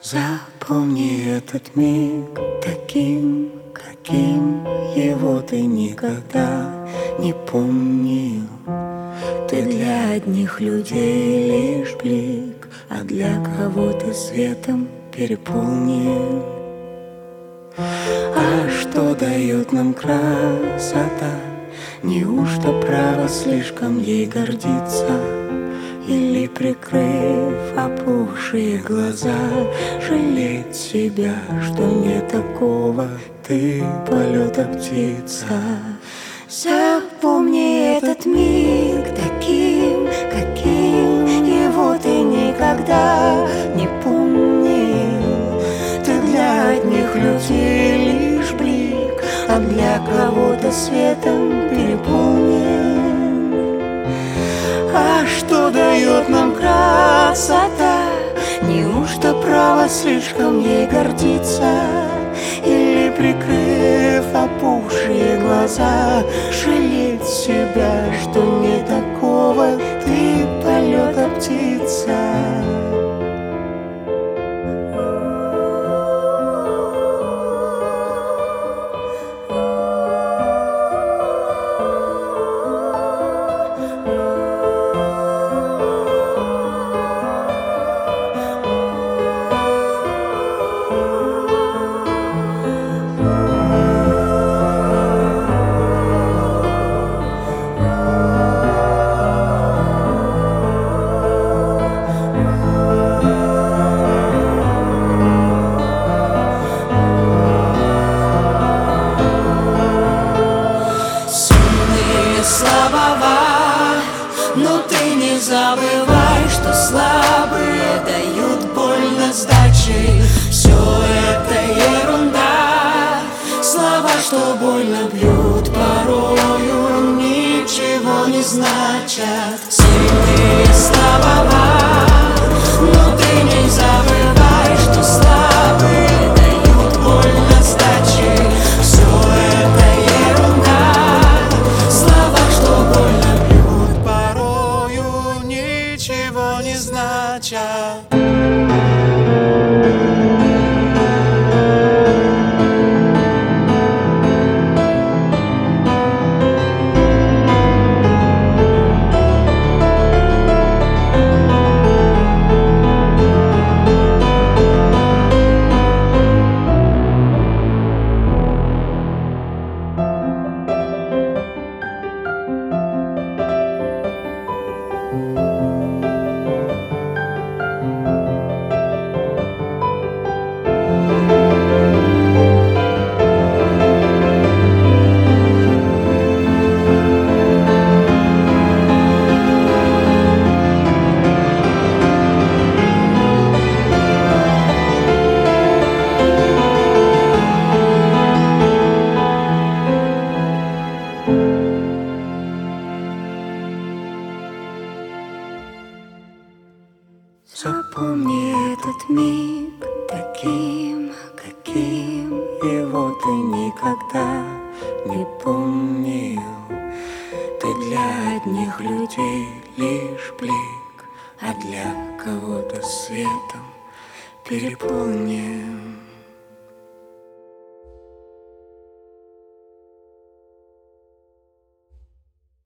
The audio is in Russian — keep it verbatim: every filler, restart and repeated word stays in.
Запомни этот миг таким, каким его ты никогда не помнил. Ты для одних людей лишь блик, а для кого-то светом переполнен. А что дает нам красота? Неужто право слишком ей гордиться? Или, прикрыв опухшие глаза, жалеть себя, что не такого ты полета птица? Запомни этот миг таким, каким его ты никогда не помнил. Ты для одних людей лишь блик, а для кого-то светом переполнен. А что дает нам красота? Неужто право слишком ей гордиться? Или, прикрыв опухшие глаза, жалеть себя, что не такого ты полета птица? Но ты не забывай, что слабые дают больно сдачи. Все это ерунда. Слова, что больно бьют, порою ничего не значат. Сильные слова, но ты не забывай, что слабые дают больно сдачи. Все это ерунда. Слова, что больно бьют, порою ничего не значат. Запомни этот миг таким, каким его ты никогда не помнил. Ты для одних людей лишь блик, а для кого-то светом переполнен.